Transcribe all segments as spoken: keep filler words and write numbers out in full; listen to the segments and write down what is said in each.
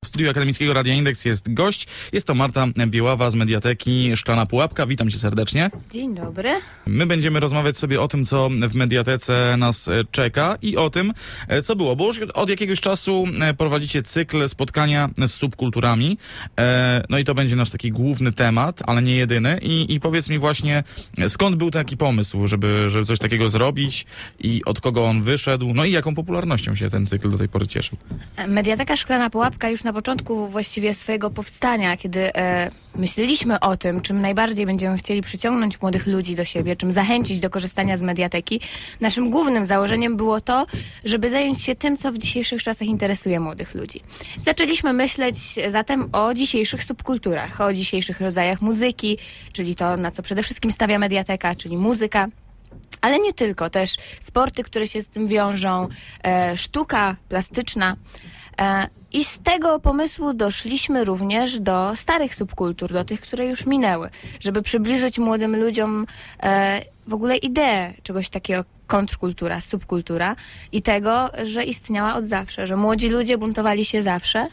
W studiu Akademickiego Radia Indeks jest gość. Jest to Marta Biława z Mediateki Szklana Pułapka. Witam cię serdecznie. Dzień dobry. My będziemy rozmawiać sobie o tym, co w Mediatece nas czeka i o tym, co było. Bo już od jakiegoś czasu prowadzicie cykl spotkania z subkulturami. No i to będzie nasz taki główny temat, ale nie jedyny. I, i powiedz mi właśnie, skąd był taki pomysł, żeby, żeby coś takiego zrobić i od kogo on wyszedł? No i jaką popularnością się ten cykl do tej pory cieszył? Mediateka Szklana Pułapka już na początku właściwie swojego powstania, kiedy e, myśleliśmy o tym, czym najbardziej będziemy chcieli przyciągnąć młodych ludzi do siebie, czym zachęcić do korzystania z mediateki, naszym głównym założeniem było to, żeby zająć się tym, co w dzisiejszych czasach interesuje młodych ludzi. Zaczęliśmy myśleć zatem o dzisiejszych subkulturach, o dzisiejszych rodzajach muzyki, czyli to, na co przede wszystkim stawia mediateka, czyli muzyka. Ale nie tylko, też sporty, które się z tym wiążą, e, sztuka plastyczna. E, I z tego pomysłu doszliśmy również do starych subkultur, do tych, które już minęły, żeby przybliżyć młodym ludziom e, w ogóle ideę czegoś takiego, kontrkultura, subkultura i tego, że istniała od zawsze, że młodzi ludzie buntowali się zawsze.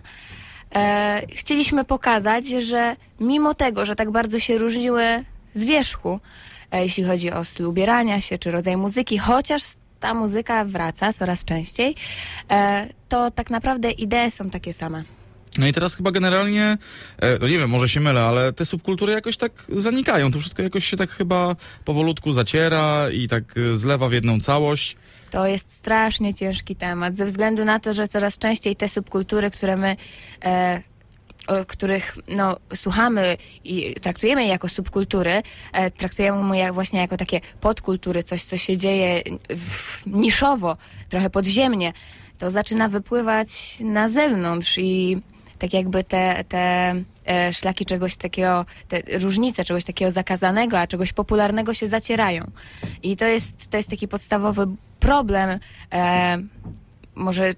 E, chcieliśmy pokazać, że mimo tego, że tak bardzo się różniły z wierzchu, jeśli chodzi o styl ubierania się, czy rodzaj muzyki, chociaż ta muzyka wraca coraz częściej, to tak naprawdę idee są takie same. No i teraz chyba generalnie, no nie wiem, może się mylę, ale te subkultury jakoś tak zanikają. To wszystko jakoś się tak chyba powolutku zaciera i tak zlewa w jedną całość. To jest strasznie ciężki temat, ze względu na to, że coraz częściej te subkultury, które my... E, o których no, słuchamy i traktujemy je jako subkultury, e, traktujemy je właśnie jako takie podkultury, coś, co się dzieje w, niszowo, trochę podziemnie, to zaczyna wypływać na zewnątrz i tak jakby te, te e, szlaki czegoś takiego, te różnice czegoś takiego zakazanego, a czegoś popularnego się zacierają. I to jest, to jest taki podstawowy problem, e, może...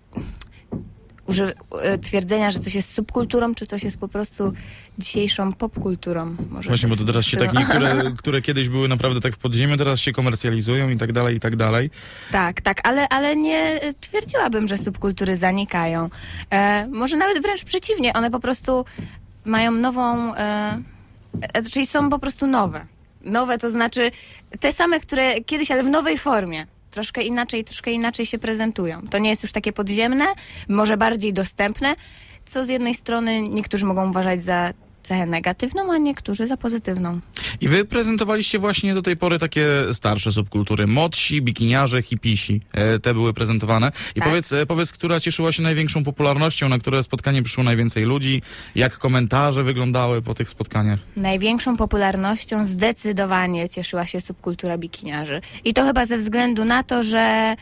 Uży, twierdzenia, że coś jest subkulturą, czy coś jest po prostu dzisiejszą popkulturą. Może Właśnie, bo to teraz się tak niektóre, które kiedyś były naprawdę tak w podziemiu, teraz się komercjalizują i tak dalej, i tak dalej. Tak, tak, ale, ale nie twierdziłabym, że subkultury zanikają. E, może nawet wręcz przeciwnie, one po prostu mają nową, e, czyli są po prostu nowe. Nowe to znaczy te same, które kiedyś, ale w nowej formie. Troszkę inaczej, troszkę inaczej się prezentują. To nie jest już takie podziemne, może bardziej dostępne, co z jednej strony niektórzy mogą uważać za cechę negatywną, a niektórzy za pozytywną. I wy prezentowaliście właśnie do tej pory takie starsze subkultury. Modsi, bikiniarze, hipisi. E, te były prezentowane. I tak. powiedz, e, powiedz, która cieszyła się największą popularnością, na które spotkanie przyszło najwięcej ludzi, jak komentarze wyglądały po tych spotkaniach? Największą popularnością zdecydowanie cieszyła się subkultura bikiniarzy. I to chyba ze względu na to, że,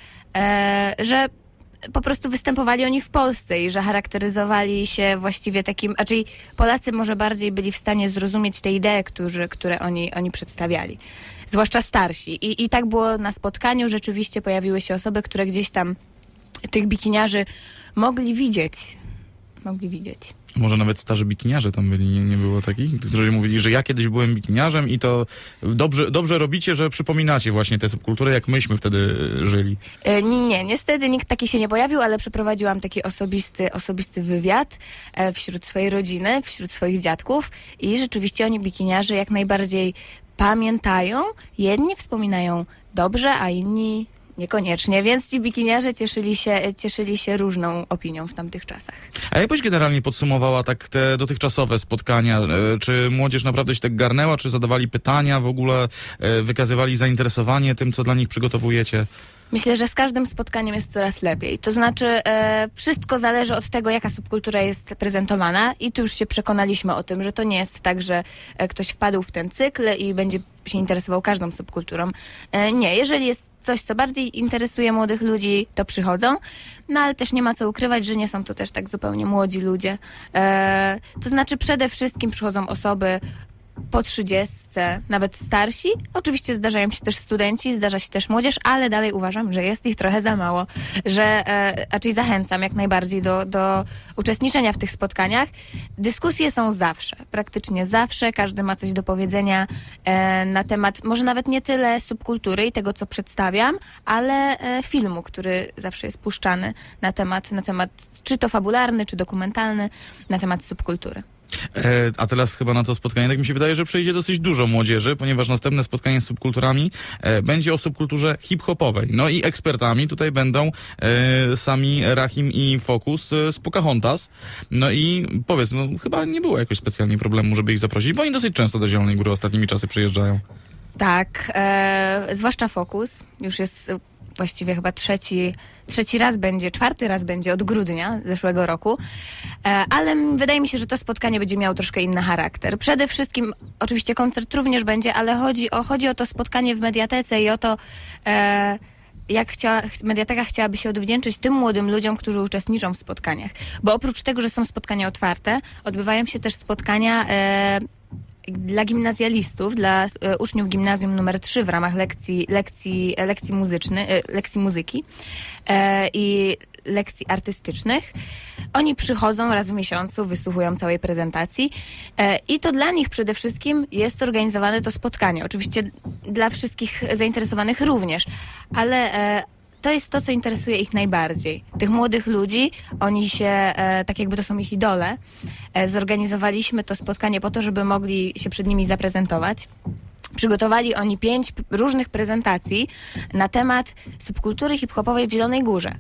e, że po prostu występowali oni w Polsce i że charakteryzowali się właściwie takim, a czyli Polacy może bardziej byli w stanie zrozumieć te idee, którzy, które oni, oni przedstawiali. Zwłaszcza starsi. I, I tak było na spotkaniu. Rzeczywiście pojawiły się osoby, które gdzieś tam tych bikiniarzy mogli widzieć. Mogli widzieć. Może nawet starzy bikiniarze tam byli, nie, nie było takich, którzy mówili, że ja kiedyś byłem bikiniarzem i to dobrze, dobrze robicie, że przypominacie właśnie te subkultury, jak myśmy wtedy żyli. E, nie, niestety nikt taki się nie pojawił, ale przeprowadziłam taki osobisty, osobisty wywiad e, wśród swojej rodziny, wśród swoich dziadków i rzeczywiście oni bikiniarzy jak najbardziej pamiętają. Jedni wspominają dobrze, a inni niekoniecznie, więc ci bikiniarze cieszyli się, cieszyli się różną opinią w tamtych czasach. A jak byś generalnie podsumowała tak te dotychczasowe spotkania? Czy młodzież naprawdę się tak garnęła, czy zadawali pytania w ogóle, wykazywali zainteresowanie tym, co dla nich przygotowujecie? Myślę, że z każdym spotkaniem jest coraz lepiej. To znaczy e, wszystko zależy od tego, jaka subkultura jest prezentowana i tu już się przekonaliśmy o tym, że to nie jest tak, że e, ktoś wpadł w ten cykl i będzie się interesował każdą subkulturą. E, nie, jeżeli jest coś, co bardziej interesuje młodych ludzi, to przychodzą, no ale też nie ma co ukrywać, że nie są to też tak zupełnie młodzi ludzie. E, to znaczy przede wszystkim przychodzą osoby po trzydziestce, nawet starsi. Oczywiście zdarzają się też studenci, zdarza się też młodzież, ale dalej uważam, że jest ich trochę za mało, że e, raczej zachęcam jak najbardziej do, do uczestniczenia w tych spotkaniach. Dyskusje są zawsze, praktycznie zawsze, każdy ma coś do powiedzenia e, na temat, może nawet nie tyle subkultury i tego, co przedstawiam, ale e, filmu, który zawsze jest puszczany na temat, na temat czy to fabularny, czy dokumentalny, na temat subkultury. E, a teraz chyba na to spotkanie, tak mi się wydaje, że przyjdzie dosyć dużo młodzieży, ponieważ następne spotkanie z subkulturami e, będzie o subkulturze hip-hopowej. No i ekspertami tutaj będą e, sami Rahim i Focus e, z Pocahontas. No i powiedz, no chyba nie było jakoś specjalnie problemu, żeby ich zaprosić, bo oni dosyć często do Zielonej Góry ostatnimi czasy przyjeżdżają. Tak, e, zwłaszcza Focus. Już jest właściwie chyba trzeci, trzeci raz będzie, czwarty raz będzie od grudnia zeszłego roku, e, ale wydaje mi się, że to spotkanie będzie miało troszkę inny charakter. Przede wszystkim, oczywiście koncert również będzie, ale chodzi o, chodzi o to spotkanie w Mediatece i o to, e, jak chciała, Mediateka chciałaby się odwdzięczyć tym młodym ludziom, którzy uczestniczą w spotkaniach. Bo oprócz tego, że są spotkania otwarte, odbywają się też spotkania e, dla gimnazjalistów, dla e, uczniów gimnazjum numer trzy w ramach lekcji, lekcji, lekcji, muzyczny, e, lekcji muzyki e, i lekcji artystycznych. Oni przychodzą raz w miesiącu, wysłuchują całej prezentacji e, i to dla nich przede wszystkim jest organizowane to spotkanie. Oczywiście dla wszystkich zainteresowanych również, ale e, to jest to, co interesuje ich najbardziej. Tych młodych ludzi, oni się, e, tak jakby to są ich idole, e, zorganizowaliśmy to spotkanie po to, żeby mogli się przed nimi zaprezentować. Przygotowali oni pięć p- różnych prezentacji na temat subkultury hip-hopowej w Zielonej Górze.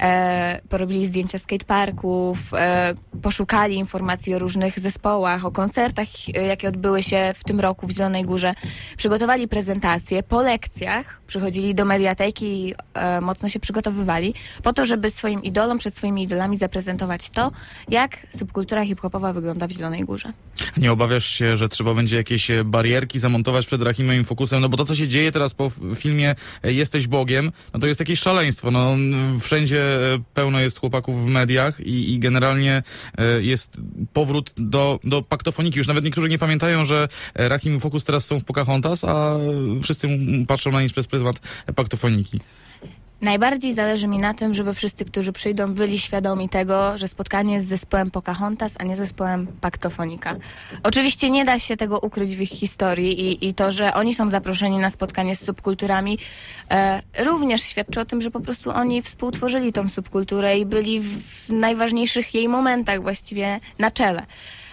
E, porobili zdjęcia skateparków, e, poszukali informacji o różnych zespołach, o koncertach, e, jakie odbyły się w tym roku w Zielonej Górze. Przygotowali prezentacje po lekcjach, przychodzili do Mediateki i e, mocno się przygotowywali po to, żeby swoim idolom, przed swoimi idolami zaprezentować to, jak subkultura hip-hopowa wygląda w Zielonej Górze. Nie obawiasz się, że trzeba będzie jakieś barierki zamontować przed Rahimem i Focusem? No bo to, co się dzieje teraz po filmie Jesteś Bogiem, no to jest jakieś szaleństwo. No, wszędzie pełno jest chłopaków w mediach i, i generalnie jest powrót do, do paktofoniki. Już nawet niektórzy nie pamiętają, że Rahim i Focus teraz są w Pocahontas, a wszyscy patrzą na nic przez pryzmat paktofoniki. Najbardziej zależy mi na tym, żeby wszyscy, którzy przyjdą, byli świadomi tego, że spotkanie jest z zespołem Pocahontas, a nie zespołem Paktofonika. Oczywiście nie da się tego ukryć w ich historii i, i to, że oni są zaproszeni na spotkanie z subkulturami, e, również świadczy o tym, że po prostu oni współtworzyli tą subkulturę i byli w najważniejszych jej momentach właściwie na czele.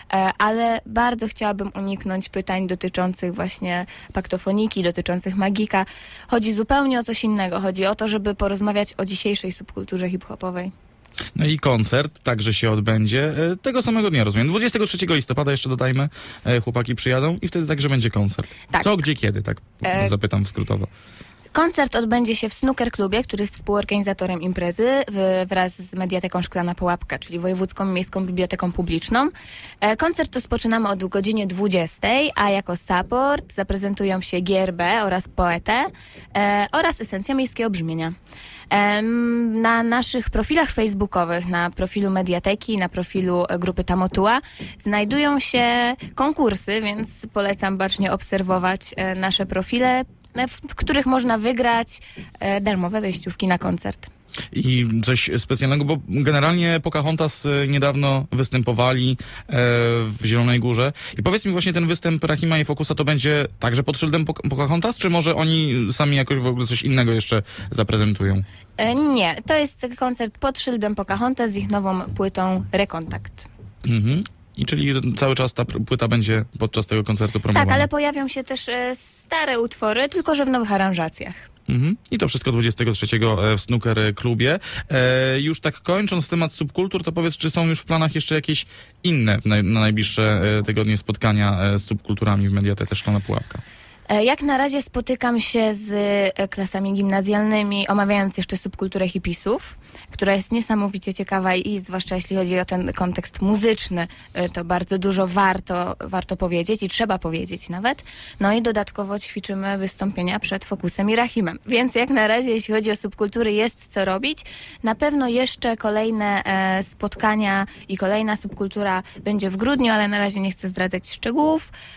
Ale bardzo chciałabym uniknąć pytań dotyczących właśnie paktofoniki, dotyczących magika. Chodzi zupełnie o coś innego. Chodzi o to, żeby porozmawiać o dzisiejszej subkulturze hip-hopowej. No i koncert także się odbędzie tego samego dnia, rozumiem. dwudziestego trzeciego listopada, jeszcze dodajmy, chłopaki przyjadą i wtedy także będzie koncert. Tak. Co, gdzie, kiedy? Tak e... zapytam skrótowo. Koncert odbędzie się w Snooker Klubie, który jest współorganizatorem imprezy w, wraz z Mediateką Szklana Pułapka, czyli Wojewódzką Miejską Biblioteką Publiczną. E, koncert rozpoczynamy od godziny dwudziestej, a jako support zaprezentują się G R B oraz Poetę e, oraz Esencja Miejskiego Brzmienia. E, na naszych profilach facebookowych, na profilu Mediateki, na profilu grupy Tamotuła znajdują się konkursy, więc polecam bacznie obserwować e, nasze profile, w których można wygrać e, darmowe wejściówki na koncert. I coś specjalnego, bo generalnie Pocahontas niedawno występowali e, w Zielonej Górze. I powiedz mi, właśnie ten występ Rahima i Focusa to będzie także pod szyldem Pocahontas, czy może oni sami jakoś w ogóle coś innego jeszcze zaprezentują? E, nie, to jest koncert pod szyldem Pocahontas z ich nową płytą Rekontakt. Mhm. I czyli cały czas ta płyta będzie podczas tego koncertu promowana. Tak, ale pojawią się też e, stare utwory, tylko że w nowych aranżacjach. Mhm. I to wszystko dwudziestego trzeciego w Snooker Klubie. E, już tak kończąc temat subkultur, to powiedz, czy są już w planach jeszcze jakieś inne na, na najbliższe e, tygodnie spotkania e, z subkulturami w Mediatece Szklana Pułapka? Jak na razie spotykam się z klasami gimnazjalnymi, omawiając jeszcze subkulturę hipisów, która jest niesamowicie ciekawa i zwłaszcza jeśli chodzi o ten kontekst muzyczny, to bardzo dużo warto, warto powiedzieć i trzeba powiedzieć nawet. No i dodatkowo ćwiczymy wystąpienia przed Focusem i Rahimem. Więc jak na razie, jeśli chodzi o subkultury, jest co robić. Na pewno jeszcze kolejne e, spotkania i kolejna subkultura będzie w grudniu, ale na razie nie chcę zdradzać szczegółów. E,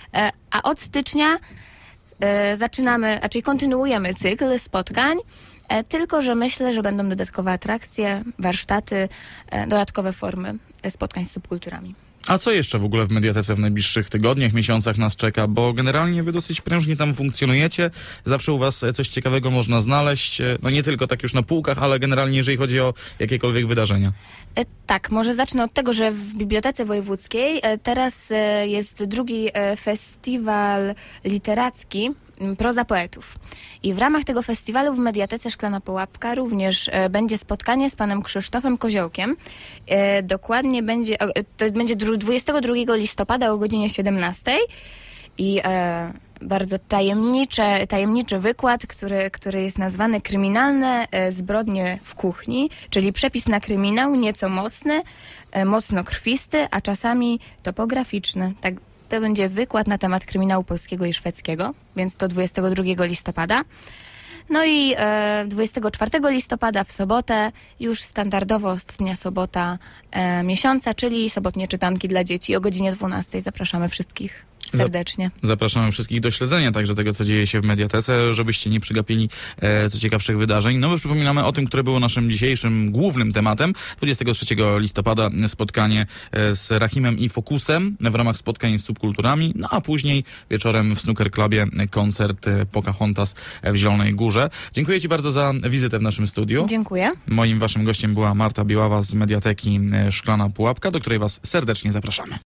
A od stycznia e, zaczynamy, raczej kontynuujemy cykl spotkań, e, tylko że myślę, że będą dodatkowe atrakcje, warsztaty, e, dodatkowe formy spotkań z subkulturami. A co jeszcze w ogóle w Mediatece w najbliższych tygodniach, miesiącach nas czeka? Bo generalnie wy dosyć prężnie tam funkcjonujecie. Zawsze u was coś ciekawego można znaleźć. No nie tylko tak już na półkach, ale generalnie jeżeli chodzi o jakiekolwiek wydarzenia. E, Tak, może zacznę od tego, że w Bibliotece Wojewódzkiej e, teraz e, jest drugi e, festiwal literacki m, Proza Poetów. I w ramach tego festiwalu w Mediatece Szklana Pułapka również e, będzie spotkanie z panem Krzysztofem Koziołkiem. E, Dokładnie będzie, o, e, to będzie dru- dwudziestego drugiego listopada o godzinie siedemnastej. I e, bardzo tajemnicze, tajemniczy wykład, który, który jest nazwany Kryminalne e, zbrodnie w kuchni, czyli przepis na kryminał, nieco mocny, e, mocno krwisty, a czasami topograficzny. Tak, to będzie wykład na temat kryminału polskiego i szwedzkiego, więc to dwudziestego drugiego listopada. No i e, dwudziestego czwartego listopada w sobotę, już standardowo ostatnia sobota e, miesiąca, czyli sobotnie czytanki dla dzieci o godzinie dwunastej. Zapraszamy wszystkich serdecznie. Zapraszamy wszystkich do śledzenia także tego, co dzieje się w Mediatece, żebyście nie przegapili e, co ciekawszych wydarzeń. No my przypominamy o tym, które było naszym dzisiejszym głównym tematem. dwudziestego trzeciego listopada spotkanie e, z Rahimem i Fokusem w ramach spotkań z subkulturami, no a później wieczorem w Snooker Clubie koncert e, Pocahontas w Zielonej Górze. Dziękuję ci bardzo za wizytę w naszym studiu. Dziękuję. Moim waszym gościem była Marta Biława z Mediateki e, Szklana Pułapka, do której was serdecznie zapraszamy.